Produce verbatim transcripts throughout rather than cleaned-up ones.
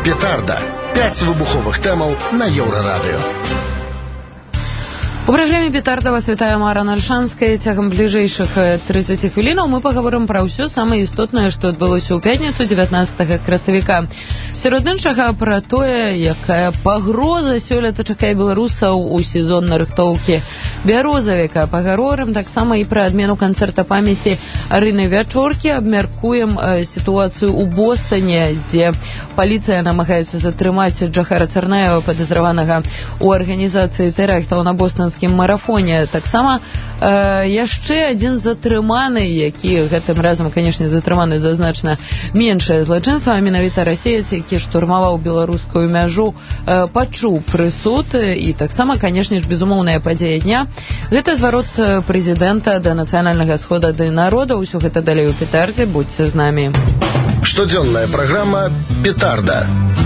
Петарда. Пяць выбуховых тэмаў на Еўрарадыё. У праграме «Петарда» вас вітае Мара Нальшанская. Цягам бліжэйшых тридцати хвілінаў мы паговорым пра ўсё самае істотнае, што адбылося ў пятніцу дзевятнаццатага красавіка. Сярод іншага пра тое, якая пагроза сёлета чакае беларусаў у сезон нарыхтоўкі бярозавіка. Пагаворым таксама і пра адмену канцэрта памяці Арыны Вячоркі. Абмяркуем э, сітуацыю ў Бостане, дзе паліцыя намагаецца затрымаць Джахара Царнаева, падазраванага ў арганізацыі тэрактаў на бостанскім марафоне. Таксама э, яшчэ адзін затрыманы, які гэтым разам, канешне, затрыманы за значна меншае злачынства, а менавіта расеец, які штурмаваў беларускую мяжу, э, пачуў прысуд. І таксама, канешне ж, безумоўная падзея дня — гэта зварот прэзідэнта да нацыянальнага схода ды народа. Усё гэта далей у Петардзе. Будьце з намі. Штодзённая праграма «Петарда».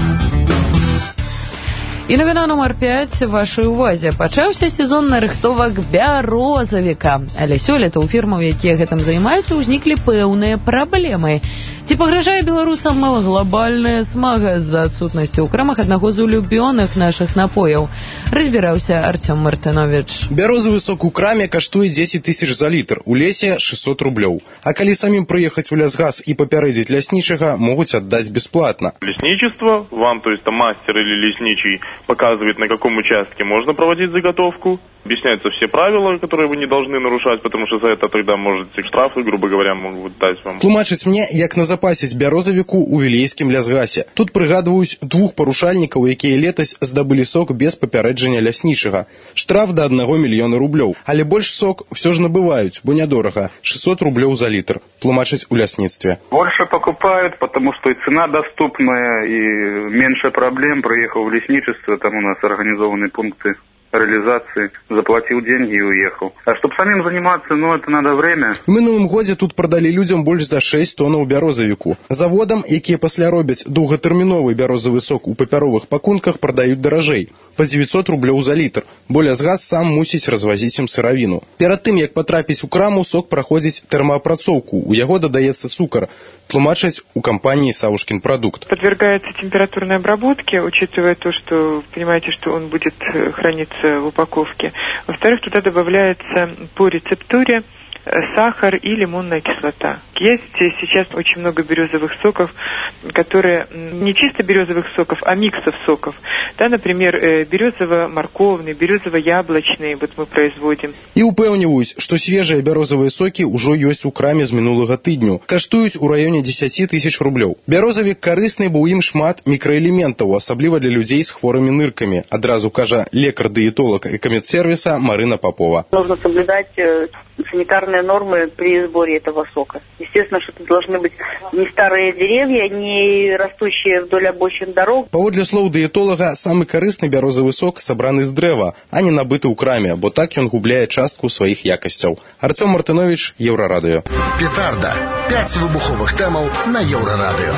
І навіна нумар пяць вашай увазе. Пачаўся сезон нарыхтовак бярозавіка. Але сёлета ў фірмаў, якія гэтым займаюцца, узніклі пэўныя праблемы. Ці пагражае беларусам глобальная смага з-за адсутнасці ў крамах аднаго з улюбёных нашых напояў? Разбіраўся Артём Мартынович. Бярозавы сок у краме каштуе дзесяць тысяч за літр, у лесе шестьсот рублёў. А калі самім прыехаць у лясгас і папярэдзіць ляснічага, могуць аддаць бесплатно. Лесничество, вам, то есть там мастер или лесничий, показывает, на каком участке можно проводить заготовку. Объясняются все правила, которые вы не должны нарушать, потому что за это тогда можете штрафы, грубо говоря, могут дать вам. Тлумачыць мне, як назапасіць бярозавіку ў вілейскім лясгасе. Тут прыгадваюць двух парушальнікаў, якія летась здабылі сок без папярэджання ляснічага. Штраф да аднаго мільёна рублёў. Але больш сок все ж набываюць, бо нядорага. шестьсот рублёў за літр. Тлумачыць у лясніцтве. Больше покупают, потому что и цена доступная, и меньше проблем. Проехал в лесничество, там у нас организованы пункты реализации, заплатил деньги и уехал. А чтобы самим заниматься, ну, это надо время. В мінулым годзе тут прадалі людзям больш за шесть тоннаў бярозавіку. Заводам, якія пасля робяць доўгатэрміновы бярозавы сок у папяровых пакунках, прадаюць даражэй, па дзевяцьсот рублёў за літр, бо лясгас сам мусіць развазіць ім сыравіну. Перад тым, як патрапіць у краму, сок праходзіць тэрмаапрацоўку, у яго дадаецца цукар, тлумачаць у компании «Савушкин продукт». Подвергается температурной обработке, учитывая то, что, понимаете, что он будет храниться в упаковке. Во-вторых, туда добавляется по рецептуре сахар и лимонная кислота. Есть сейчас очень много березовых соков, которые не чисто березовых соков, а миксов соков. Да, например, березово-морковный, березово-яблочный вот мы производим. И упэўніваюць, што свежыя бярозавыя сокі ўжо ёсць у краме з мінулага тыдню. Каштуюць у раёне десять тысяч рублёў. Бярозавік карысны, бо ў ім шмат мікраэлементаў, асабліва для людзей з хворымі ныркамі. Адразу кажа лекар-дыетолог экомедсервиса Марина Попова. Нужно соблюдать санитарные нормы при сборе этого сока. Естественно, что это должны быть не старые деревья, не растущие вдоль обочин дорог. Паводле слоў дыетолага, самы карысны бярозавы сок сабраны з дрэва, а не набыты ў краме, бо так ён губляе частку сваіх якасцяў. Артём Мартынович, Еўрарадыё. Петарда. Пяць выбуховых тэмаў на Еўрарадыё.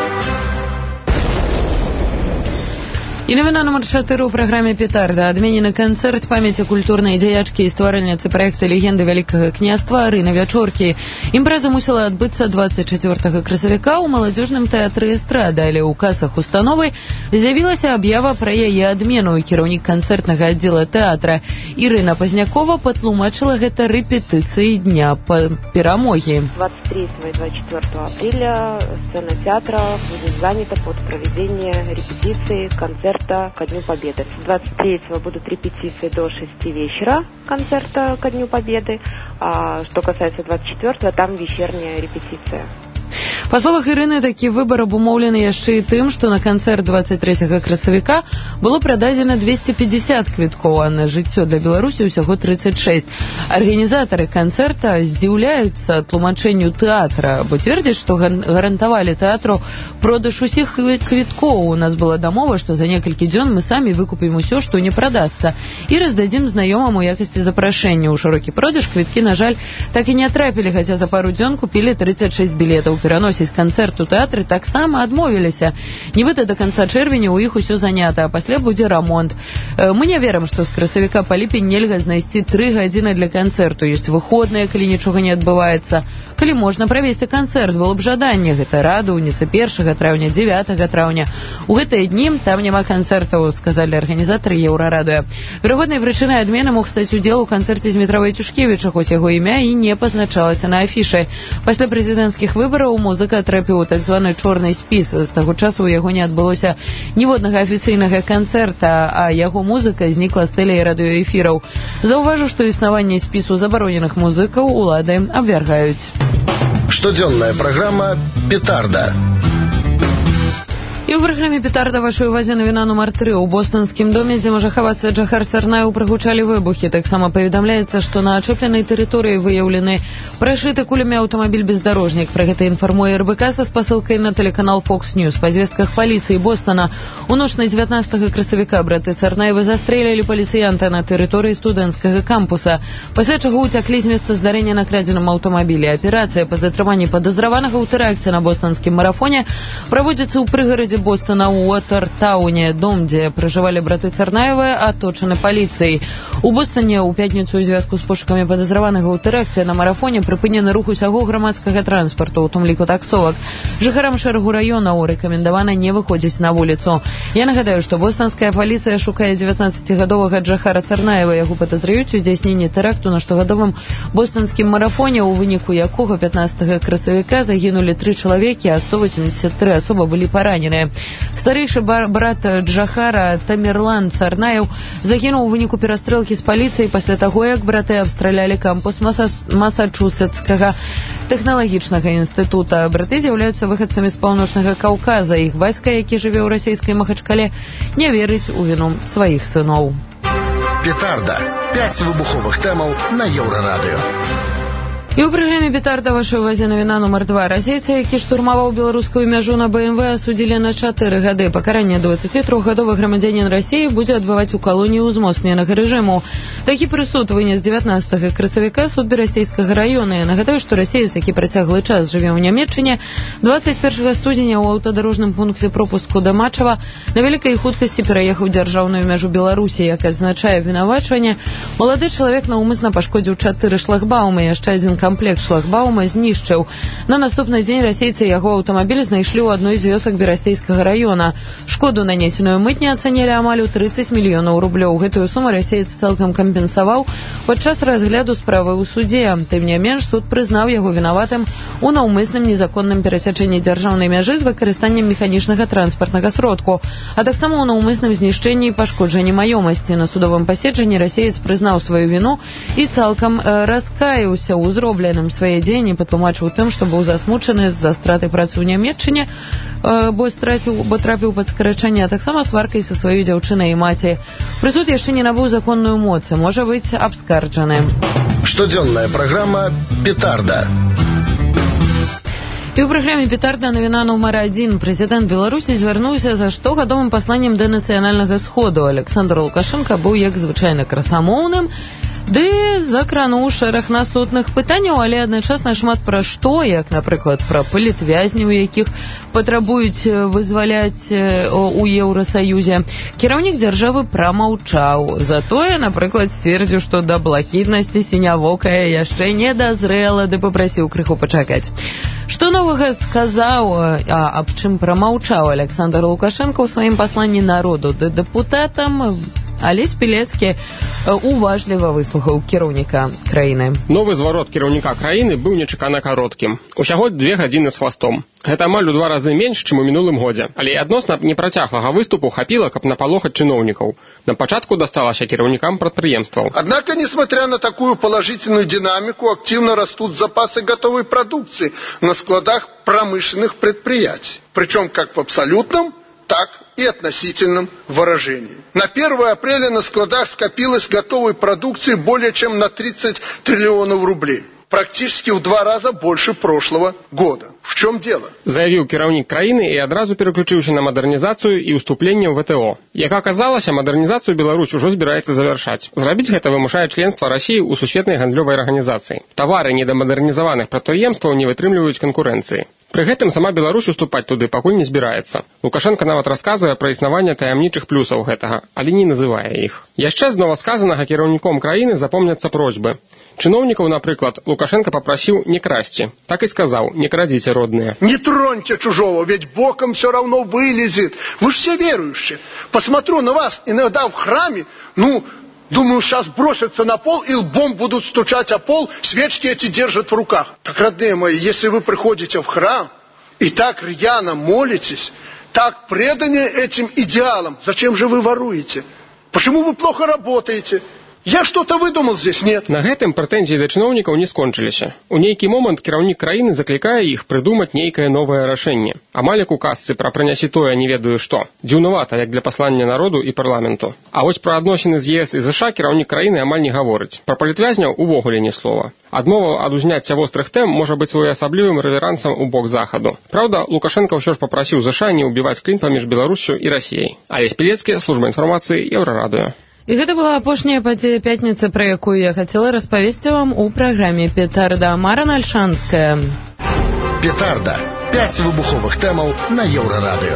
І навіна нумар чатыры ў праграме «Петарда». Адменены канцэрт памяці культурнай дзеячкі і стваральніцы праекта «Легенды вялікага княства» Арыны Вячоркі. Імпрэза мусіла адбыцца двадцать четвёртага красавіка ў маладзёжным тэатры эстрады, але ў касах установы з'явілася аб'ява пра яе адмену. Кіраўнік канцэртнага аддзела тэатра Ірына Пазнякова патлумачыла гэта рэпетыцыі дня перамогі. двадцать третьего и двадцать четвёртого апреля сцена театра будет занята под проведение репетиции концерта ко Дню Победы. С двадцать третьего будут репетиции до шести вечера концерта ко Дню Победы, а что касается двадцать четвёртого, там вечерняя репетиция. Па словах Ірыны, такі выбар абумоўлены яшчэ і тым, што на канцэрт двадцать трэцяга красавіка было прададзена двести пятьдесят квіткоў, а на жыццё для Беларусі ўсяго тридцать шесть. Арганізатары канцэрта здзіўляюцца тлумачэнню тэатра, бо цвердзяць, што гарантавалі тэатру продаж усіх квіткоў. У нас была дамова, што за некалькі дзён мы самі выкупім усё, што не прадасца, і раздадзім знаёмым у якасці запрашэння. У шырокі продаж квіткі, на жаль, так і не трапілі, хаця за пару дзён купілі тридцать шесть білетаў. Пераносіць канцэрт у тэатры таксама адмовіліся. Нібыта да канца чэрвеня ў іх усё занята, а пасля будзе рамонт. Мы не верым, што з красавіка па ліпень нельга знайсці тры гадзіны для канцэрту. Ёсць выходныя, калі нічога не адбываецца. калі можна правесці канцэрт, было б жаданне. Гэта радуўніца першага траўня, дзевятага траўня. У гэтыя дні там няма канцэртаў, сказалі арганізатары Еўрарадыё. Верагоднай прычынай адмены мог стаць удзел у канцэрце Змітравай Тюшкевіча, хоць яго імя і не пазначалася на афішы. Пасля прэзідэнцкіх выбараў музыка трапіў у так званы чорны спіс. З таго часу ў яго не адбылося ніводнага афіцыйнага канцэрта, а яго музыка знікла з тэле- і радыёэфіраў. Заўважу, што існаванне спісу забароненых музыкаў улады абвяргаюць. Штодзённая праграма «Петарда». І ў праграме «Петарда» вашай увазе навіна нумар тры. У бостанскім доме, дзе можа хавацца Джахар Царнаеў, прагучалі выбухі. Таксама паведамляецца, што на ачэпленай тэрыторыі выяўлены прашыты кулямі аўтамабіль-бездарожнік. Пра гэта інфармуе эр бэ ка са спасылкай на тэлеканал Fox News. Па звестках паліцыі Бостана у ноч на дзевятнаццатага красавіка браты Царнаевы застрэлілі паліцыянта на тэрыторыі студэнцкага кампуса, пасля чаго ўцяклі з месца здарэння на крадзеным аўтамабілі. Аперацыя па затрыманні падазраванага ў тэракце на бостанскім марафоне праводзіцца ў прыгарадзе Бостона у Уотертауне. Дом, дзе пражывалі браты Царнаевы, аточаны паліцыяй. У Бостоне ў пятніцу ў звязку з пошукамі падазраванага ў тэракце на марафоне прыпынены рух усяго грамадскага транспарту, у тым ліку таксовак. Жыхарам шэрагу раёнаў рэкамендавана не выходзіць на вуліцу. Я нагадаю, што бостанская паліцыя шукае дзевятнаццацігадовага Джахара Царнаева. Яго падазраюць у здзяйсненні тэракту на штогадовым бостанскім марафоне, у выніку якога пятнаццатага красавіка загінулі тры чалавекі, а сто восемьдесят тры асобы былі параненыя. Старэйшы брат Джахара Тамерлан Царнаеў загінуў у выніку перастрэлкі з паліцыяй пасля таго, як браты абстралялі кампус Масачусетскага тэхналагічнага інстытута. Браты з'яўляюцца выхадцамі з паўночнага Каўказа. Іх бацька, які жыве ў расійскай Махачкале, не верыць у віну сваіх сыноў. «Петарда». Пяць выбуховых тэмаў на Еўрарадыё. І ў праграме «Петарда» вашай увазе навіна нумар два. Расейца, які штурмаваў беларускую мяжу на бэ эм вэ, асудзілі на чатыры гады. Пакаранне дваццацітрохгадовы грамадзянін Расіі будзе адбываць у калоніі ўзмоцненага рэжыму. Такі прысуд вынес дзевятнаццатага красавіка суд Берасцейскага раёна. Я нагадаю, што расеец, які працяглы час жыве ў Нямецчыне, дваццаць першага студзеня ў аўтадарожным пункце пропуску да Мачава на вялікай хуткасці пераехаў дзяржаўную мяжу Беларусі. Як адзначае абвінавачванне, малады чалавек наўмысна пашкодзіў чатыры шлагбаумы, яшчэ адзін камплект шлагбаума знішчыў. На наступны дзень расейцы яго аўтамабіль знайшлі ў адной з вёсак Берасцейскага раёна. Шкоду, нанесеную мытні, ацанілі амаль у трыццаць мільёнаў рублёў. Гэтую суму расеец цалкам кампенсаваў падчас разгляду справы ў судзе. Тым не менш, суд прызнаў яго вінаватым у наўмысным незаконным перасячэнні дзяржаўнай мяжы з выкарыстаннем механічнага транспартнага сродку, а таксама ў наўмысным знішчэнні і пашкоджанні маёмасці. На судовым паседжанні расеец прызнаў сваю віну і цалкам э, раскаяўся ў зробленым свае дзеянні, патлумачыў тым, што быў засмучаны з-за страты працы ў Нямецчыне, э, бо страціў, бо трапіў пад скарачэнне, а таксама сваркай са сваёй дзяўчынай і маці. Прысуд яшчэ не набыў законную моц, можа быць абскарджаны. Штодзённая праграма «Петарда». І ў праграме «Петарда» навіна нумар адзін. Прэзідэнт Беларусі звярнуўся за штогадовым пасланнем да нацыянальнага сходу. Александр Лукашенко быў, як звычайна, красамоўным, ды закрануў шэраг наступных пытанняў, але адначасна шмат пра што, як, напрыклад, пра палітвязняў, якіх патрабуюць вызваляць у Еўрасаюзе. Кіраўнік дзяржавы прамаўчаў. Затое, напрыклад, сцвердзіў, што да блакітнасці сінявокая яшчэ не дазрэла, ды папрасіў крыху пачакаць. Што новага сказаў, а аб чым прамаўчаў Александр Лукашенко ў сваім пасланні народу ды дэпутатам, Алесь Пілецкі уважліва выслухаў кіраўніка краіны. Новы зварот кіраўніка краіны быў нечакана кароткім. Усяго две гадзіны з хвастом. Гэта амаль у два разы менш, чым у мінулым годзе. Але адносна непрацяглага выступу хапіла, каб напалохаць чыноўнікаў. На пачатку дасталася кіраўнікам прадпрыемстваў. Однако, несмотря на такую положительную динамику, активно растут запасы готовой продукции на складах промышленных предприятий. Причем как в абсолютном, так и относительном выражении. На первое апреля на складах скопилось готовой продукции более чем на тридцать триллионов рублей. Практически в два раза больше прошлого года. В чем дело? Заявіў кіраўнік краіны і адразу пераключыўся на мадэрнізацыю і ўступленне ў вэ тэ о. Як аказалася, мадэрнізацыю Беларусь ужо збіраецца завяршаць. Зрабіць гэта вымушае членства Расіі ў сусветнай гандлёвай арганізацыі. Тавары недамадэрнізаваных прадпрыемстваў не вытрымліваюць канкурэнцыі. Пры гэтым сама Беларусь уступаць туды пакуль не збіраецца. Лукашенко нават расказвае пра існаванне таямнічых плюсаў гэтага, але не называе іх. Яшчэ з новасказанага кіраўніком краіны запомняцца просьбы. Чыноўнікаў, напрыклад, Лукашенко папрасіў не красці. Так і сказаў: не крадзіце, родныя. Не троньте чужого, ведь боком все равно вылезет. Вы же все верующие. Посмотрю на вас иногда в храме, ну, думаю, сейчас бросятся на пол и лбом будут стучать о пол, свечки эти держат в руках. Так, родные мои, если вы приходите в храм и так рьяно молитесь, так преданы этим идеалам, зачем же вы воруете? Почему вы плохо работаете? Я что-то выдумал здесь, нет? На гэтым прэтэнзіі да чыноўнікаў не скончыліся. У нейкі момант кіраўнік краіны заклікае іх прыдумаць нейкае новае рашэнне. Амаль як у казцы пра прынясі тое не ведаю што. Дзіўнавата, як для паслання народу і парламенту. А вось пра адносіны з ЕС і ЗША кіраўнік краіны амаль не гаворыць. Пра палітвязняў увогуле ні слова. Адмова ад узняцця вострых тэм можа быць своеасаблівым рэверансам у бок захаду. Праўда, Лукашенко ўсё ж папрасіў ЗША не ўбіваць клін паміж Беларуссю і Расіяй. Алесь Пілецкі, служба інфармацыі, Еўрарадыё. І гэта была апошняя падзея пятніцы, пра якую я хацела распавесці вам у праграме «Петарда». Марана Альшанская. «Петарда». Пять выбуховых тэмаў на Еўрарадыё.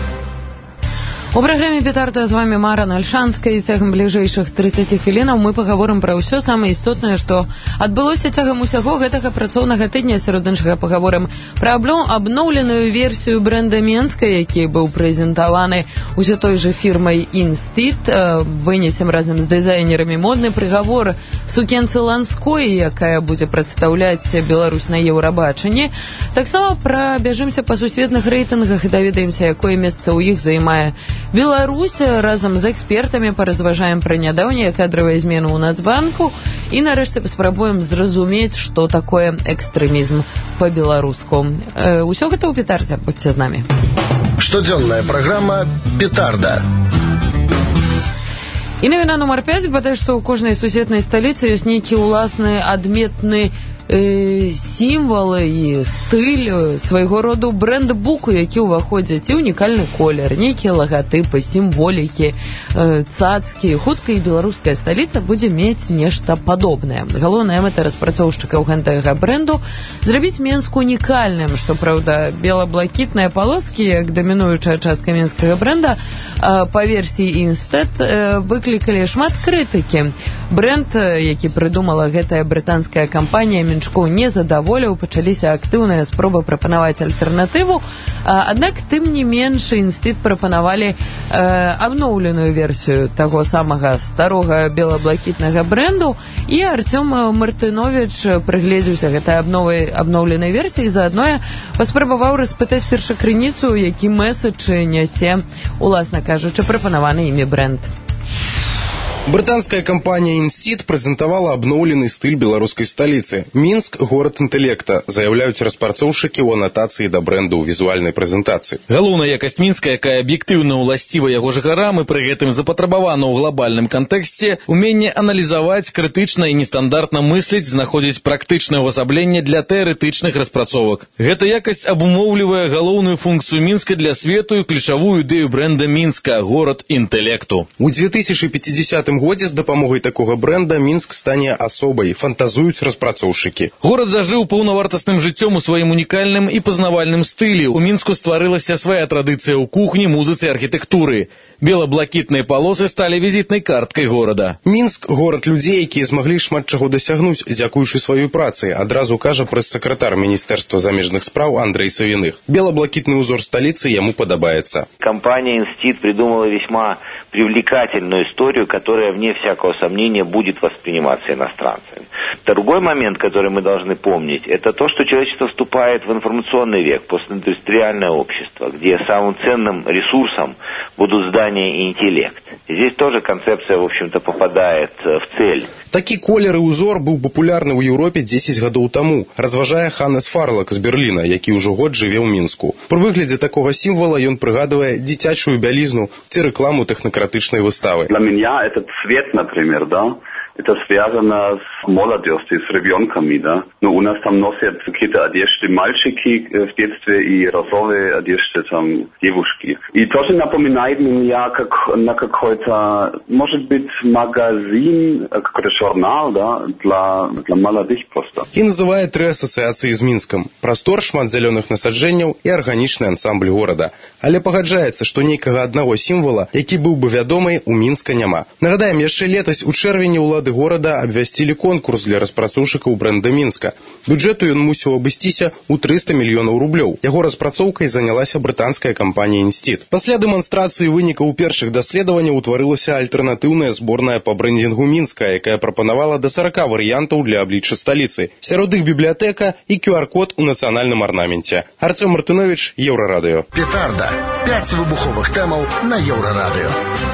У праграме «Петарда» з вами Марана Альшанская, і цягам бліжэйшых трыццаці хвілінаў мы пагаворым пра ўсё самае істотнае, што адбылося цягам усяго гэтага працоўнага тыдня. Сярод іншага пагаворым пра абноўленую версію брэнда Менска, які быў прэзентаваны ўсё той жа фірмай «Інстыт». Вынесем разам з дызайнерамі модны прыгавор сукенцы Ланской, якая будзе прадстаўляць Беларусь на Еўрабачанні. Таксама прабяжымся па сусветных рэйтынгах і даведаемся, якое месца ў іх займае Беларусь. Разам з экспертамі паразважаем пра нядаўнія кадравыя змены ў Нацбанку і нарэшце паспрабуем зразумець, што такое экстрэмізм па-беларуску. Э, усё гэта ў «Петардзе». Будзьце з намі. Штодзённая праграма «Петарда». І навіна нумар пяць, бадай што ў кожнай сусветнай сталіцы ёсць нейкі ўласны адметны э, сімвалы і стыль, свайго роду брэндбуку, які ўваходзяць і унікальны колер, нейкія лагатыпы, сімволікі, э, цацкі. Хутка і беларуская сталіца будзе мець нешта падобнае. Галоўная мэта распрацоўшчыкаў гэтага брэнду зрабіць Менск унікальным, што, праўда, бела-блакітныя палоскі, як дамінуючая частка менскага брэнда, э, па версіі «Інстыт», э, выклікалі шмат крытыкі. Брэнд, які прыдумала гэтая брытанская кампанія, Менчкоў не задаволіў, пачаліся актыўныя спробы прапанаваць альтэрнатыву, аднак тым не менш «Інстыт» прапанавалі э, абноўленую версію таго самага старога бела-блакітнага брэнду, і Артём Мартыновіч прыгледзеўся гэтай абновай абноўленай версіі, заадно паспрабаваў распытаць першакрыніцу, які мэсэдж нясе, уласна кажучы, прапанаваны імі брэнд. Брытанская кампанія «Інстыт» прэзентавала абноўлены стыль беларускай сталіцы. Мінск – горад інтэлекта, заяўляюць распрацоўшчыкі ў анатацыі да брэнду ў візуальнай прэзентацыі. Галоўная якасць Мінска, якая аб'ектыўна ўласціва яго жыхарам і пры гэтым запатрабавана ў глобальным кантэксце, уменне аналізаваць, крытычна і нестандартна мысліць, знаходзіць практычнае ўвасабленне для тэарэтычных распрацовак. Гэта якасць абумоўлівае галоўную функцыю Мінска для свету і ключавую ідэю брэнда Мінска – горад інтэлекту. У две тысячи пятидесятым годзе з дапамогай такога брэнда Мінск стане асобай, фантазуюць распрацоўшчыкі. Горад зажыў паўнавартасным жыццём у сваім унікальным і пазнавальным стылі. У Мінску стварылася свая традыцыя ў кухні, музыцы, архітэктуры. Бела-блакітныя палосы сталі візітнай карткай горада. Мінск – горад людзей, якія змаглі шмат чаго дасягнуць, дзякуючы сваёй працы, адразу кажа прэс-сакратар Міністэрства замежных спраў Андрей Савиных. Бела-блакітны узор сталіцы яму падабаецца. Компания «Инстит» придумала весьма привлекательную историю, которая, вне всякого сомнения, будет восприниматься иностранцами. Другой момент, который мы должны помнить, это то, что человечество вступает в информационный век, постиндустриальное общество, где самым ценным ресурсом будут здания и интеллект. И здесь тоже концепция, в общем-то, попадает в цель. Такі колер і узор быў папулярны ў Еўропе дзесяць гадоў таму, разважае Ханнес Фарлак з Берліна, які ўжо год жыве ў Мінску. Пры выглядзе такога сімвала ён прыгадывае дзіцячую бялізну ці рэкламу тэхнакратычнай выставы. Для меня это цвет, например, да? Это связано с молодостью, с ребенками, да. Ну, у нас там носят какие-то одежды мальчики в детстве и розовые одежды там девушки. И тоже напоминает меня как на какой-то, может быть, магазин, какой-то журнал, да, для, для молодых просто. И называет три ассоциации з Мінскам. Простор, шмат зялёных насаджэнняў и арганічны ансамбль горада. Але пагаджаецца, што нейкага аднаго сімвала, які быў бы вядомы, у Мінска няма. Нагадаем, яшчэ летась у чэрвені ўлады улады горада абвясцілі конкурс для распрацоўшчыкаў брэнда Мінска. Бюджэту ён мусіў абысціся ў трыста мільёнаў рублёў. Яго распрацоўкай занялася брытанская кампанія «Інстит». Пасля дэманстрацыі вынікаў першых даследаванняў утварылася альтэрнатыўная зборная па брэндингу Мінска, якая прапанавала да сорока варыянтаў для аблічча сталіцы. Сярод іх бібліятэка і ку ар код у нацыянальным арнаменце. Артём Мартынович, Еўрарадыё. Петарда. Пять выбуховых тэмаў на Еўрарадыё.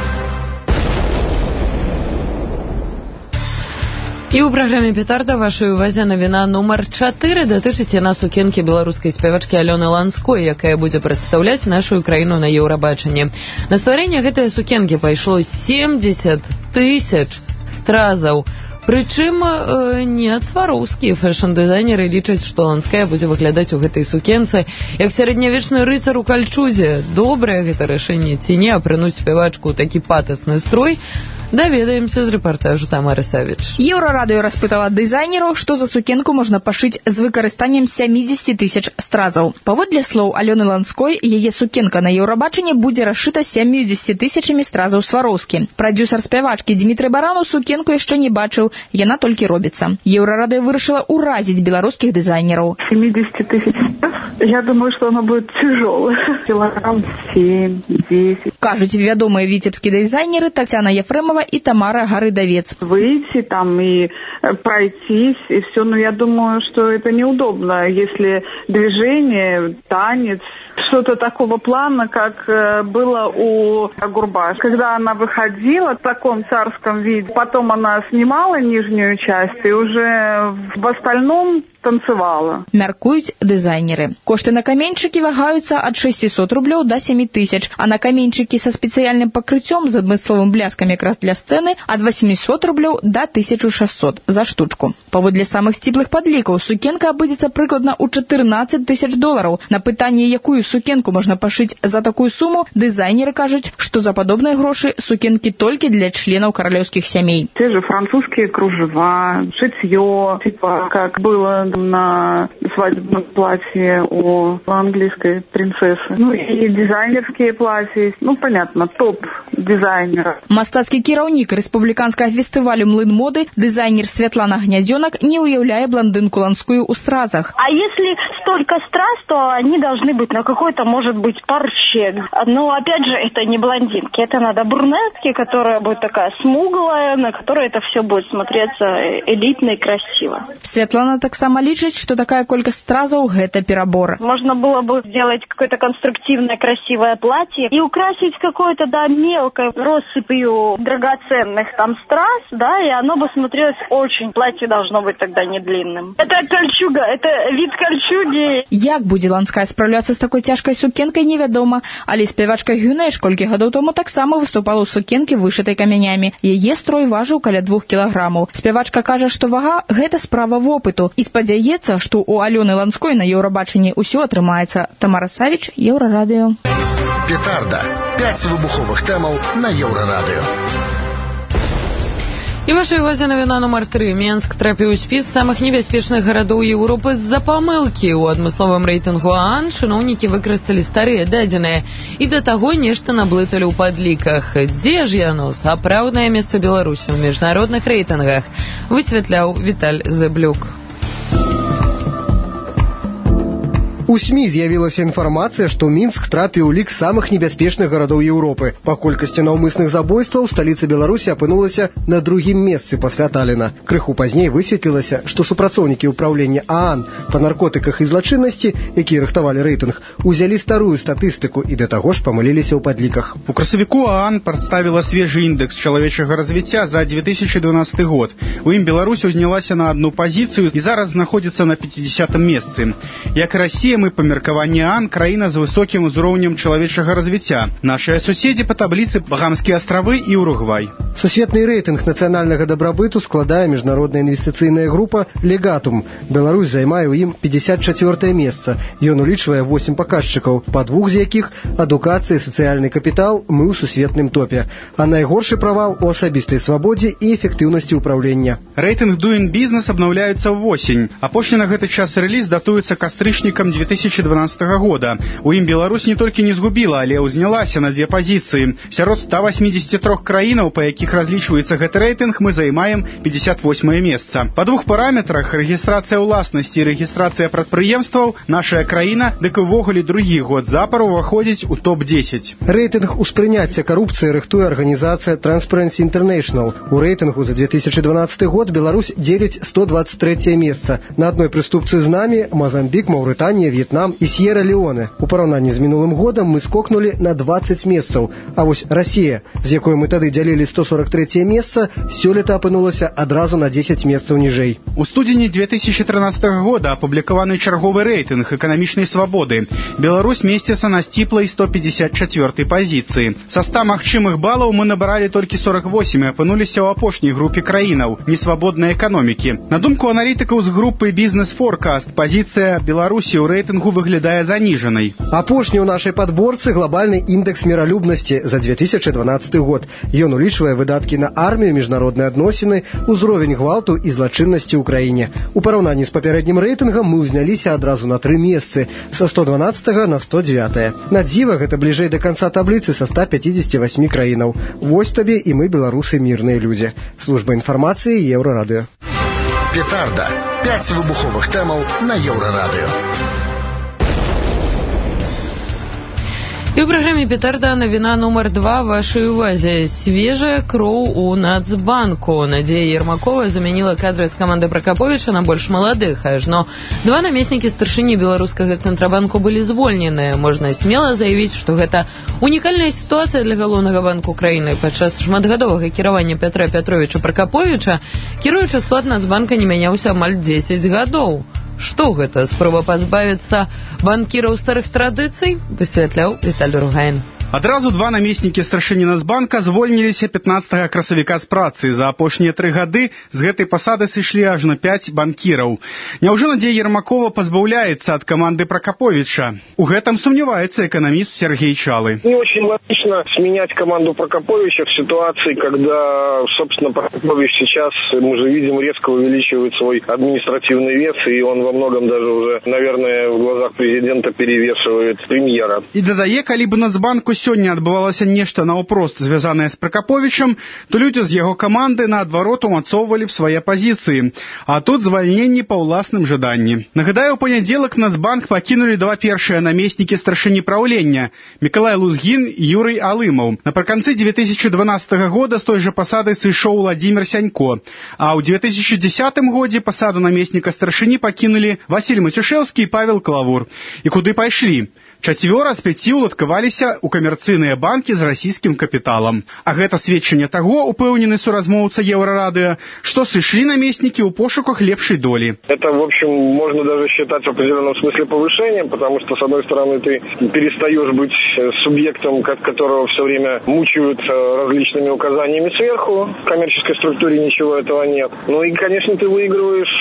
І ў праграме «Петарда» вашай увазе навіна нумар чатыры датычыць яна сукенкі беларускай спявачкі Алёны Ланской, якая будзе прадстаўляць нашу краіну на Еўрабачанні. На стварэнне гэтай сукенкі пайшло семьдесят тысяч стразаў. Прычым э, не свароўскія фэшн-дызайнеры лічаць, што Ланская будзе выглядаць у гэтай сукенцы як сярэднявечны рыцар у кальчузе. Добрае гэта рашэнне ці не, апрынуць спявачку ў такі патасны строй, даведаемся з рэпартажу Тамары Савіч. Еўрарадыё распытала дызайнераў, што за сукенку можна пашыць з выкарыстаннем семьдесят тысяч стразаў. Паводле слоў Алёны Ланской, яе сукенка на Еўрабачанні будзе расшыта семьдесят тысячамі стразаў свароўскі. Прадзюсар спявачкі Дмітрый Баранаў сукенку яшчэ не бачыў, яна толькі робіцца. Еўрарадыё вырашыла ўразіць беларускіх дызайнераў. семьдесят тысяч стразов, я думаю, что она будет тяжелая. Килограмм семь-десять. Кажуць вядомыя віцебскія дызайнеры Татьяна Ефремова и Тамара Горыдовец. Выйти там и пройтись, и все, но я думаю, что это неудобно, если движение, танец, что-то такого плана, как было у Гурбаш. Когда она выходила в таком царском виде, потом она снимала нижнюю часть и уже в остальном танцевала. Мяркуюць дызайнеры. Кошты на каменьчыкі вагаюцца ад шестисот рублёў до семи тысяч, а на каменьчыкі са спецыяльным пакрыццём з адмысловым бляскам якраз для сцэны ад восьмисот рублёў до тысячи шестисот за штучку. Паводле самых сціплых падлікаў сукенка абыдзецца прыкладна ў чатырнаццаць тысяч долараў. На пытанне, якую сукенку можна пашыць за такую суму, дызайнеры кажуць, што за падобныя грошы сукенкі толькі для членаў каралеўскіх сямей. Те же французские кружева, шитье, типа как было на свадебном платье у английской принцессы. Ну и дизайнерские платья. Ну, понятно, топ дизайнера. Мастацкі кіраўнік рэспубліканскага фестывалю «Млын моды» дызайнер Святлана Гнядзёнак не уяўляе блондинку Ланскую ў стразах. А если столько страз, то они должны быть на какой-то, может быть, парче. Но, опять же, это не блондинки. Это надо брюнетки, которая будет такая смуглая, на которой это все будет смотреться элитно и красиво. Святлана таксама лічыць, што такая колькасць стразаў – гэта перабор. Можно было бы сделать какое-то конструктивное, красивое платье и украсить какой-то, да, мелкой россыпью драгоценных там страз, да, и оно бы смотрелось очень. Платье должно быть тогда не длинным. Это кольчуга, это вид кольчуги. Як будзе Ланская спраўляцца з такой цяжкай сукенкай, невядома, але спявачка Гюнеш колькі гадоў таму таксама выступала ў сукенкі, вышытай камянямі. Яе строй важыў каля двух кілаграмаў. Спявачка кажа, што вага – гэта справа вопыту, і спадзяецца, што у Алёны Ланской на Еўрабачанні ўсё атрымаецца. Тамара Савіч, Еўрарадыё. Петарда. Пять выбуховых тэмаў на Еўрарадыё. І вашай увазе навіна нумар тры. Менск трапіў у спіс самых небяспечных гарадоў Еўропы з-за памылкі. У адмысловым рэйтынгу ААН чыноўнікі выкарысталі старыя дадзеныя і да таго нешта наблыталі ў падліках. Дзе ж яно, сапраўднае месца Беларусі ў міжнародных рэйтынгах, высвятляў Віталь Зэблюк. У СМИ з'явілася інфармацыя, што Мінск трапіў у лік самых небяспечных гарадоў Еўропы. Па колькасці наўмысных забойстваў сталіца Беларусі апынулася на другім месцы пасля Талліна. Крыху пазней высветлілася, што супрацоўнікі ўпраўлення ААН па наркотыках і злачыннасці, якія рыхтавалі рэйтынг, узялі старую статыстыку і да таго ж памыліліся ў падліках. У красавіку ААН прадставіла свежы індэкс чалавечага развіцця за две тысячи двенадцатый год. У ім Беларусь узнялася на одну пазіцыю і зараз знаходзіцца на пятидесятым месцы. Як Расія, мы па меркаванні ААН краіна з высокім узроўнем чалавечага развіцця. Нашыя суседзі па табліцы Багамскія астравы і Уругвай. Сусветны рэйтынг нацыянальнага дабрабыту складае міжнародная інвестыцыйная група «Легатум». Беларусь займае ў ім пятьдесят четвёртае месца. Ён улічвае восемь паказчыкаў, па двух з якіх адукацыя і сацыяльны капітал мы ў сусветным топе. А найгоршы правал у асабістай свабодзе і эфектыўнасці ўпраўлення. Рэйтынг Doing Business абнаўляецца ўвосень. Апошні на гэты час рэліз датуецца кастрычнікам две тысячи дванадцатага года. У ім Беларусь не толькі не згубіла, але ўзнялася на дзве пазіцыі. Сярод ста восьмидесяти трёх краінаў, па якіх разлічваецца гэты рэйтынг, мы займаем пятьдесят восьмое месца. Па двух параметрах — рэгістрацыя ўласнасці і рэгістрацыя прадпрыемстваў — нашая краіна, дык увогуле другі год запар уваходзіць у топ десять. Рэйтынг успрыняцця карупцыі рыхтуе арганізацыя Transparency International. У рэйтынгу за две тысячи двенадцатый год Беларусь дзеліць сто двадцать третье месца. На адной прыступцы з намі Мазамбік, Маўрытанія, В'етнам і С'ера-Леоне. У параўнанні з мінулым годам мы скокнулі на двадцать месцаў. А вось Расія, з якой мы тады дзялілі сто сорок третье месца, сёлета апынулася адразу на десять месцаў ніжэй. У студзені две тысячи тринадцатага года апублікаваны чарговы рэйтынг эканамічнай свабоды. Беларусь месціцца на сціплай сто пятьдесят четвёртой пазіцыі. Са ста магчымых балаў мы набралі толькі сорок восемь і апынуліся ў апошняй групе краінаў несвабоднай эканомікі. На думку аналітыкаў з групы Business Forecast, пазіцыя Беларусі ў рэйтынгу выглядае заніжанай. Апошні ў нашай падборцы глобальны індекс міралюбнасці за две тысячи двенадцатый год. Ён улічвае выдаткі на армію, міжнародныя адносіны, узровень гвалту і злачыннасці ў краіне. У параўнанні з папярэднім рэйтынгам мы ўзняліся адразу на тры месцы, са сто дванадцатага на сто девятое. На дзіва, гэта бліжэй да канца табліцы са ста пятидесяти восьми краінаў. Вось табе і мы, беларусы, мірныя людзі. Служба інфармацыі Еўрарадыё. Петарда. Пять выбуховых тэмаў на Еўрарадыё. І ў праграме «Петарда» навіна нумар два вашай увазе. Свежая кроў у Нацбанку. Надзея Ермакова заменила кадры з каманды Пракаповіча на больш маладых. Ажно два намеснікі старшыні беларускага цэнтрабанку былі звольненыя. Можна смела заявіць, што гэта унікальная сітуацыя для галоўнага банку краіны. Падчас шматгадовага кіравання Пятра Пятровіча Пракаповіча кіруючы склад Нацбанка не мяняўся амаль дзесяць гадоў. Што гэта? Спроба пазбавіцца банкіраў старых традыцый? Высвятляў Віталій Ругаін. Адразу два намеснікі старшыні Нацбанка звольніліся пятнадцатага красавіка з працы. За апошнія тры гады з гэтай пасады сышлі ажно пяць банкіраў. Няўжо Надзея Ермакова пазбаўляецца ад каманды Прокоповича? У гэтым сомневается экономист Сергей Чалы. Не очень логично сменять команду Прокоповича в ситуации, когда, собственно, Прокопович сейчас, мы же видим, резко увеличивает свой административный вес, и он во многом даже уже, наверное, в глазах президента перевешивает премьера. И дадае, калі бы Нацбанку сёння адбывалася нешта наўпрост звязанае з Прокоповичем, то людзі з яго каманды наадварот умацоўвалі б свае пазіцыі. А тут звальненні па ўласным жаданні. Нагадаю, у панядзелак Нацбанк пакінулі два першыя намеснікі старшыні праўлення – Мікалай Лузгін і Юрый Алымаў. Напрыканцы две тысячи дванадцатага года з той жа пасады сышоў Владимир Сянько. А ў две тысячи десятым годзе пасаду намесніка старшыні пакінулі Васіль Мацюшэўскі і Павел Клавур. І куды пайшлі? Чацвёра з пяці уладкаваліся ў камерцыйныя банкі з расійскім капіталам. А гэта сведчанне таго, упэўнены суразмоўца Еўрарадыё, што сышлі намеснікі ў пошуках лепшай долі. Это, в общем, можно даже считать в определенном смысле повышением, потому что, с одной стороны, ты перестаешь быть субъектом, которого все время мучают различными указаниями сверху. В коммерческой структуре ничего этого нет. Ну и, конечно, ты выигрываешь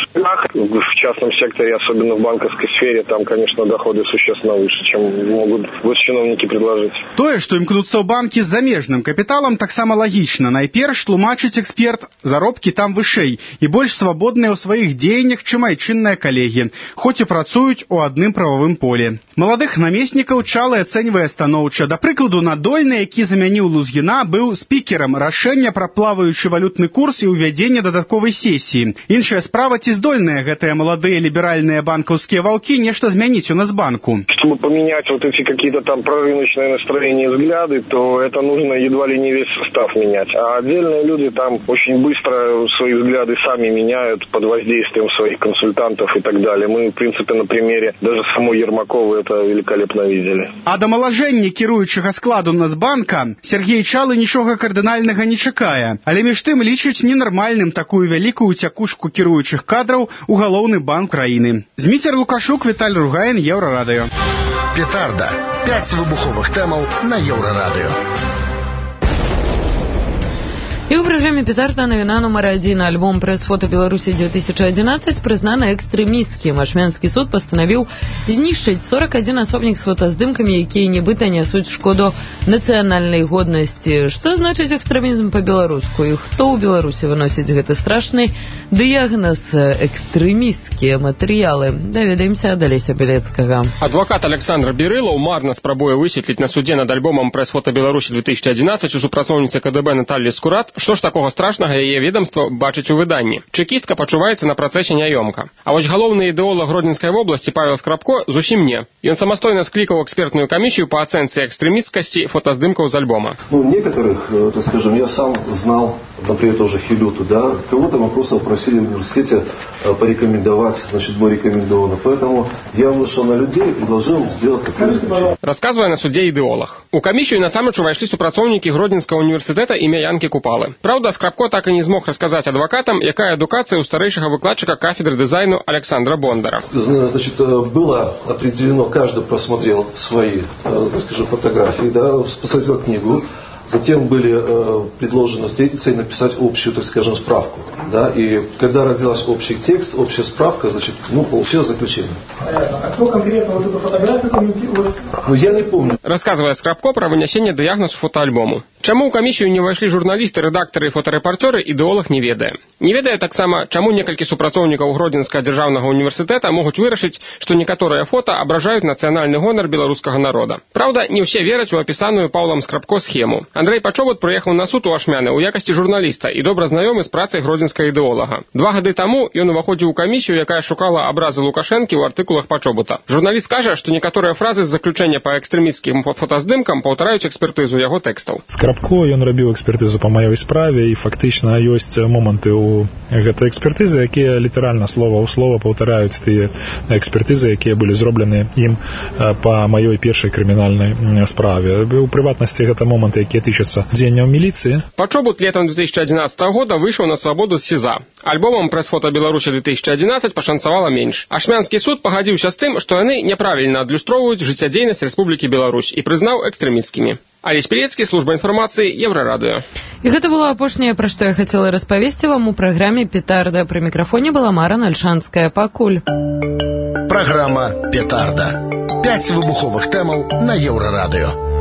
в частном секторе, особенно в банковской сфере. Там, конечно, доходы существенно выше, чем могут госчиновники предложить. Тое, што імкнуцца ў банкі з замежным капіталам, таксама лагічна. Найперш, тлумачыць эксперт, заробкі там вышэй і больш свабодныя ў сваіх дзеяннях, чым айчынныя калегі, хоць і працуюць у адным прававым полі. Маладых намеснікаў Чалы ацэньвае станоўча. Да прыкладу, Надольны, які замяніў Лузгіна, быў спікерам рашэння пра плаваючы валютны курс і ўвядзення дадатковай сесіі. Іншая справа, ці здольныя гэтыя маладыя ліберальныя банкаўскія ваўкі нешта змяніць у Нацбанку. Чтобы поменять вот эти какие-то там прорыночные настроения и взгляды, то это нужно едва ли не весь состав менять. А отдельные люди там очень быстро свои взгляды сами меняют под воздействием своих консультантов и так далее. Мы, в принципе, на примере даже самой Ермаковой это великолепно видели. А да малажэння кіруючага складу Нацбанка Сергей Чалы нічога кардынальнага не чакае. Але між тым лічыць ненармальным такую вялікую цякушку кіруючых кадраў у галоўны банк краіны. Зміцер Лукашук, Віталій Ругаін, Еўрарадыё. Петарда. Пять выбуховых тэмаў на Еўрарадыё. І І ў праграме «Петарда» навіна нумар адзін. Альбом «Прэс-фота Беларусі две тысячи одиннадцать» прызнаны экстрэмісцкім. Ашмянскі суд пастанавіў знішчыць сорок адзін асобнік з фотаздымкамі, якія нібыта нясуць шкоду нацыянальнай годнасці. Што значыць экстрэмізм па-беларуску? І хто ў Беларусі выносіць гэты страшны дыягназ экстрэмісцкія матэрыялы? Даведаемся ад Алеся Белецкага. Адвакат Александр Берылаў марна спрабуе высветліць на суде над альбомам «Прэс-фота Беларусі две тысячи одиннадцать» у супрацоўніцы КДБ Натальі Скурат, што ж такога страшнага яе ведомства бачыць у выданні. Чэкістка пачуваецца на працэсе няёмка. А вось галоўны ідэолог Гродзенскай вобласці Павел Скрабко зусім не. Ён самастойна склікаў экспертную камісію по ацэнцы экстрэмісткасці фотаздымкаў з альбома. Ну, некоторых, так скажем, я сам знал, например, тоже Хилюту, да, кого-то мы просто просили в университете порекомендовать, значит, было рекомендовано. Поэтому я вышел на людей и предложил сделать такое исключение. Расказвае на суде ідэолог. У камісію насамрэч увайшлі супрацоўнікі Гродзенскага універсітэта імя Янкі Купалы. Правда, Скрабко так и не змог расказаць адвакатам, якая адукацыя у старэйшага выкладчыка кафедры дызайну Александра Бондара. Значит, было определено, каждый просмотрел свои, так скажем, фотографии, да, посмотрел книгу. Затем были э, предложены встретиться и написать общую, так скажем, справку. Да? И когда родилась общий текст, общая справка, значит, ну, получилось заключение. А кто конкретно вот эту фотографию комментирует? Ну, я не помню. Расказвае Скрабко пра вынясенне дыягназу фотоальбому. Чаму ў камісію не ўвайшлі журналісты, рэдактары і фотарэпарцёры, ідэолог не ведае. Не ведае таксама, чаму некалькі супрацоўнікаў Гродзенскага дзяржаўнага універсітэта могуць вырашыць, што некаторыя фота абражаюць нацыянальны гонар беларускага народа. Праўда, не ўсе вераць у апісаную Паўлам Скрабко схему. Андрэй Пачобут прыехаў на суд у Ашмяны ў якасці журналіста і добра знаёмы з працай гродзенскага ідэолага. Два гады таму ён уваходзіў у камісію, якая шукала абразы Лукашэнкі ў артыкулах Пачобута. Журналіст кажа, што некаторыя фразы з заключэння па экстрэмісцкім фотаздымкам паўтараюць экспертызу яго тэкстаў. Скрабко, ён рабіў экспертызу па маёй справе, і фактычна ёсць моманты ў гэтай экспертызы, якія літаральна слова ў слова паўтараюць тыя экспертызы, якія былі зроблены ім па маёй першай крымінальнай справе. У прыватнасці гэта моманты, якія тычацца дзеянняў міліцыі. Пачобут летом две тысячи одиннадцатого года выйшаў на свабоду з СІЗА. Альбомам «Прэс-фота Беларусі две тысячи одиннадцать» пашанцавала менш. Ашмянскі суд пагадзіўся з тым, што яны няправільна адлюстроўваюць жыццядзейнасць Рэспублікі Беларусь і прызнаў экстрэмісцкімі. Алесь Пелецкі, служба інфармацыі, Еўрарадыё. І гэта было апошняе, пра што я хацела распавесці вам у праграме «Петарда». Пры мікрафоне была Мара Нальшанская. Пакуль. Праграма «Петарда». Пяць выбуховых тэмаў на Еўрарадыё.